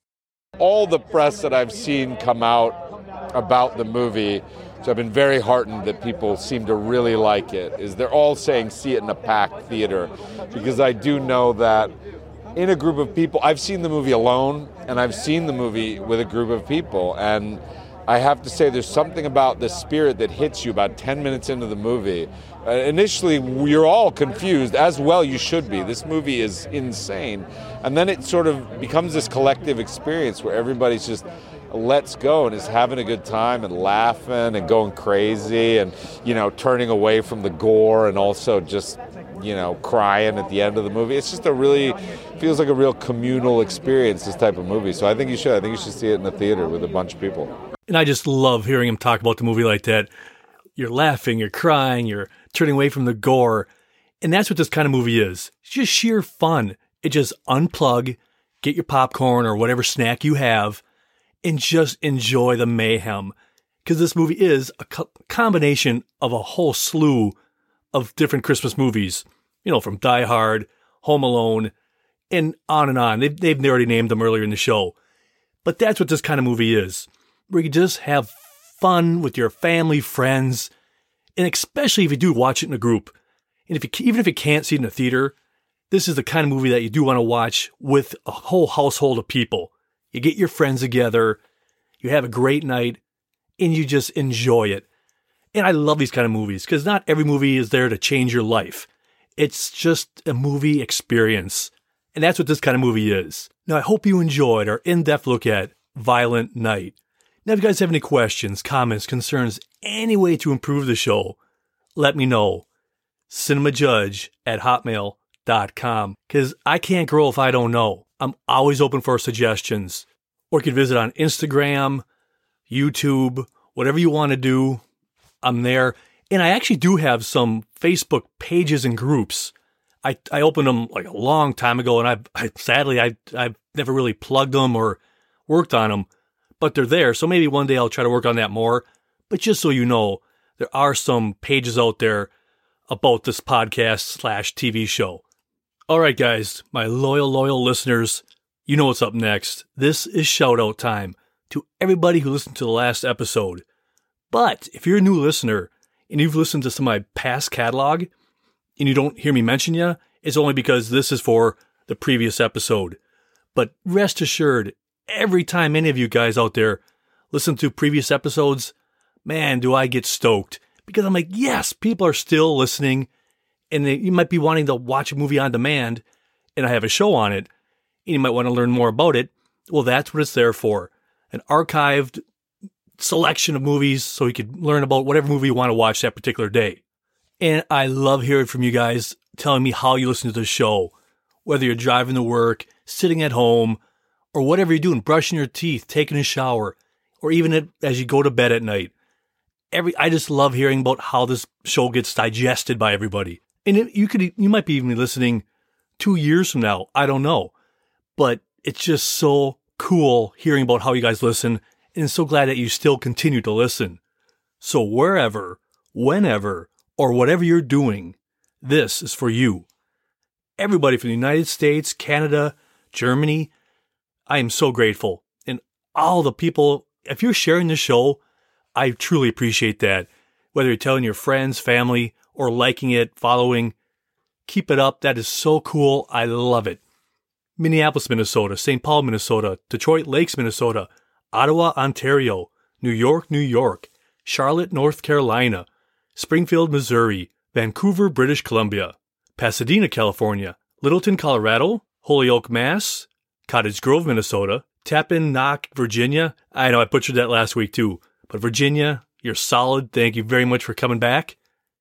All the press that I've seen come out about the movie, so I've been very heartened that people seem to really like it, is they're all saying see it in a packed theater, because I do know that in a group of people, I've seen the movie alone, and I've seen the movie with a group of people, and I have to say there's something about the spirit that hits you about ten minutes into the movie. Uh, initially, you're all confused, as well you should be. This movie is insane. And then it sort of becomes this collective experience where everybody's just lets go and is having a good time and laughing and going crazy and, you know, turning away from the gore and also just, you know, crying at the end of the movie. It's just a really, feels like a real communal experience, this type of movie. So I think you should. I think you should see it in the theater with a bunch of people. And I just love hearing him talk about the movie like that. You're laughing, you're crying, you're turning away from the gore. And that's what this kind of movie is. It's just sheer fun. It just unplug, get your popcorn or whatever snack you have, and just enjoy the mayhem. Because this movie is a co- combination of a whole slew of different Christmas movies. You know, from Die Hard, Home Alone, and on and on. They've, they've already named them earlier in the show. But that's what this kind of movie is. Where you just have fun with your family, friends, and especially if you do watch it in a group. And if you, even if you can't see it in a theater, this is the kind of movie that you do want to watch with a whole household of people. You get your friends together, you have a great night, and you just enjoy it. And I love these kind of movies because not every movie is there to change your life. It's just a movie experience. And that's what this kind of movie is. Now, I hope you enjoyed our in-depth look at Violent Night. Now, if you guys have any questions, comments, concerns, any way to improve the show, let me know. cinemajudge at hotmail dot com. Because I can't grow if I don't know. I'm always open for suggestions. Or you can visit on Instagram, YouTube, whatever you want to do. I'm there. And I actually do have some Facebook pages and groups. I, I opened them like a long time ago, and I've, I sadly, I, I've never really plugged them or worked on them. But they're there, so maybe one day I'll try to work on that more. But just so you know, there are some pages out there about this podcast slash T V show. All right, guys, my loyal, loyal listeners, you know what's up next. This is shout-out time to everybody who listened to the last episode. But if you're a new listener and you've listened to some of my past catalog and you don't hear me mention you, it's only because this is for the previous episode. But rest assured, every time any of you guys out there listen to previous episodes, man, do I get stoked. Because I'm like, yes, people are still listening, and they, you might be wanting to watch a movie on demand, and I have a show on it, and you might want to learn more about it. Well, that's what it's there for. An archived selection of movies so you could learn about whatever movie you want to watch that particular day. And I love hearing from you guys telling me how you listen to the show, whether you're driving to work, sitting at home, or whatever you're doing, brushing your teeth, taking a shower, or even as you go to bed at night. Every I just love hearing about how this show gets digested by everybody. And it, you could you might be even listening two years from now. I don't know. But it's just so cool hearing about how you guys listen, and so glad that you still continue to listen. So wherever, whenever, or whatever you're doing, this is for you. Everybody from the United States, Canada, Germany, I am so grateful. And all the people, if you're sharing the show, I truly appreciate that. Whether you're telling your friends, family, or liking it, following, keep it up. That is so cool. I love it. Minneapolis, Minnesota, Saint Paul, Minnesota, Detroit Lakes, Minnesota, Ottawa, Ontario, New York, New York, Charlotte, North Carolina, Springfield, Missouri, Vancouver, British Columbia, Pasadena, California, Littleton, Colorado, Holyoke, Mass, Cottage Grove, Minnesota, Tappan Knock, Virginia. I know I butchered that last week too, but Virginia, you're solid. Thank you very much for coming back.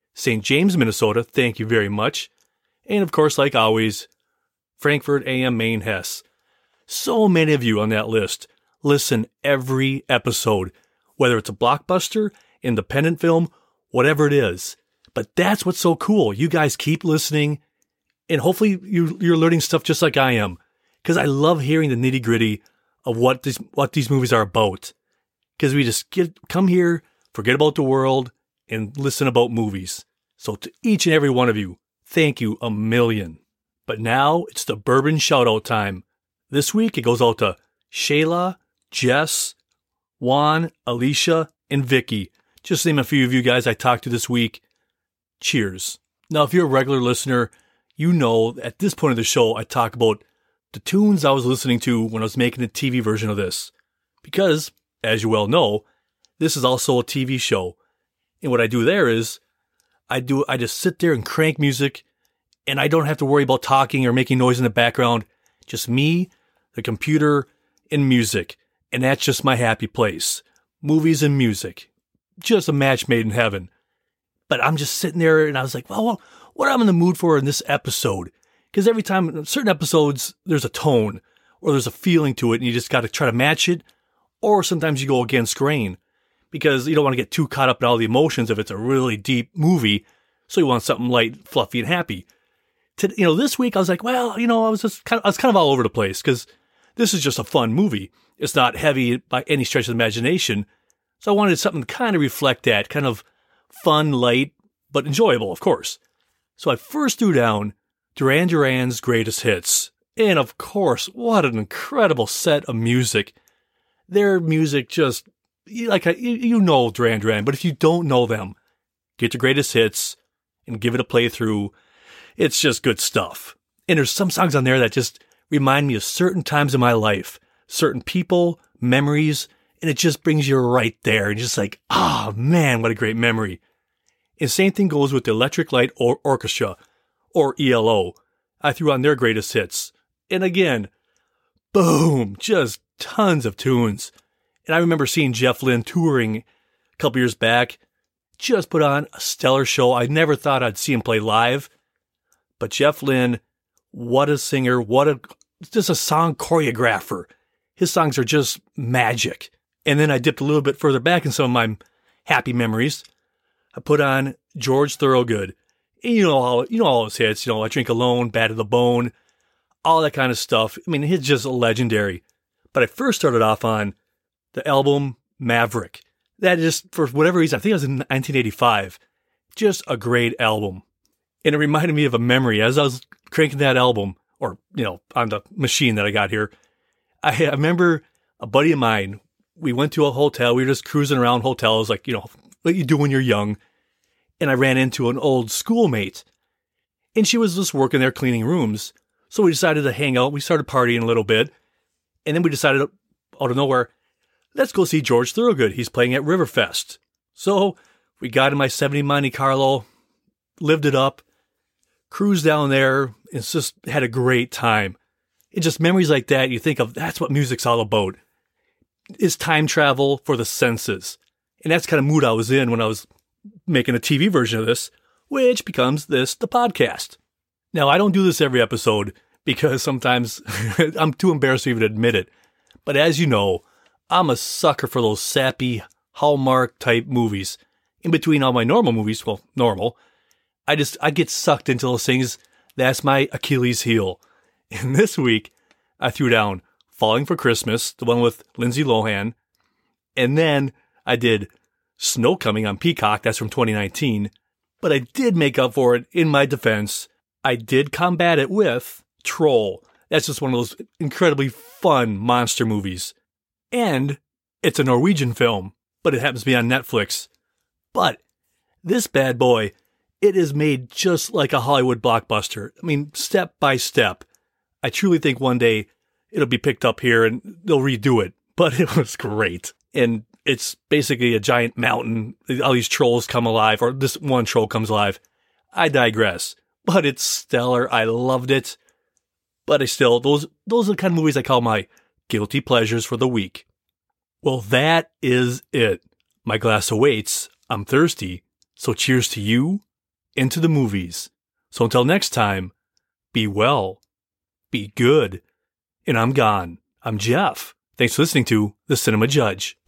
Saint James, Minnesota, thank you very much. And of course, like always, Frankfurt A M Maine Hess. So many of you on that list listen every episode, whether it's a blockbuster, independent film, whatever it is. But that's what's so cool. You guys keep listening, and hopefully you, you're learning stuff just like I am, because I love hearing the nitty gritty of what these what these movies are about. Because we just get come here, forget about the world, and listen about movies. So to each and every one of you, thank you a million. But now it's the bourbon shout-out time. This week it goes out to Shayla, Jess, Juan, Alicia, and Vicky. Just to name a few of you guys I talked to this week. Cheers. Now, if you're a regular listener, you know at this point of the show I talk about the tunes I was listening to when I was making a T V version of this. Because, as you well know, this is also a T V show. And what I do there is, I do I just sit there and crank music, and I don't have to worry about talking or making noise in the background. Just me, the computer, and music. And that's just my happy place. Movies and music. Just a match made in heaven. But I'm just sitting there, and I was like, well, what am I in the mood for in this episode? Because every time, certain episodes, there's a tone, or there's a feeling to it, and you just got to try to match it. Or sometimes you go against grain, because you don't want to get too caught up in all the emotions if it's a really deep movie, so you want something light, fluffy, and happy. To, you know, this week I was like, well, you know, I was just kind of, I was kind of all over the place, because this is just a fun movie. It's not heavy by any stretch of the imagination, so I wanted something to kind of reflect that, kind of fun, light, but enjoyable, of course. So I first threw down Duran Duran's Greatest Hits, and of course, what an incredible set of music. Their music just, like, you know Duran Duran, but if you don't know them, get your Greatest Hits and give it a playthrough. It's just good stuff. And there's some songs on there that just remind me of certain times in my life, certain people, memories, and it just brings you right there. And just like, ah, oh, man, what a great memory. And same thing goes with the Electric Light or- Orchestra, or E L O. I threw on their Greatest Hits. And again, boom, just tons of tunes. And I remember seeing Jeff Lynne touring a couple years back. Just put on a stellar show. I never thought I'd see him play live. But Jeff Lynne, what a singer, what a, just a song choreographer. His songs are just magic. And then I dipped a little bit further back in some of my happy memories. I put on George Thorogood. And you know all, you know all his hits, you know, I Drink Alone, Bad to the Bone, all that kind of stuff. I mean, he's just legendary. But I first started off on the album Maverick. That just, for whatever reason, I think it was in nineteen eighty-five. Just a great album. And it reminded me of a memory. As I was cranking that album, or, you know, on the machine that I got here, I, I remember a buddy of mine, we went to a hotel. We were just cruising around hotels, like, you know, what you do when you're young. And I ran into an old schoolmate. And she was just working there cleaning rooms. So we decided to hang out. We started partying a little bit. And then we decided, out of nowhere, let's go see George Thorogood. He's playing at Riverfest. So we got in my seventy Monte Carlo, lived it up, cruised down there, and just had a great time. It's just memories like that, you think of, that's what music's all about. It's time travel for the senses. And that's the kind of mood I was in when I was making a T V version of this, which becomes this, the podcast. Now, I don't do this every episode because sometimes I'm too embarrassed to even admit it. But as you know, I'm a sucker for those sappy Hallmark type movies. In between all my normal movies, well, normal, I just, I get sucked into those things. That's my Achilles heel. And this week, I threw down Falling for Christmas, the one with Lindsay Lohan. And then I did Snow Coming on Peacock, that's from twenty nineteen. But I did make up for it in my defense. I did combat it with Troll. That's just one of those incredibly fun monster movies. And it's a Norwegian film, but it happens to be on Netflix. But this bad boy, it is made just like a Hollywood blockbuster. I mean, step by step. I truly think one day it'll be picked up here and they'll redo it. But it was great. And it's basically a giant mountain. All these trolls come alive, or this one troll comes alive. I digress. But it's stellar. I loved it. But I still, those those are the kind of movies I call my guilty pleasures for the week. Well, that is it. My glass awaits. I'm thirsty. So cheers to you into the movies. So until next time, be well, be good, and I'm gone. I'm Jeff. Thanks for listening to The Cinema Judge.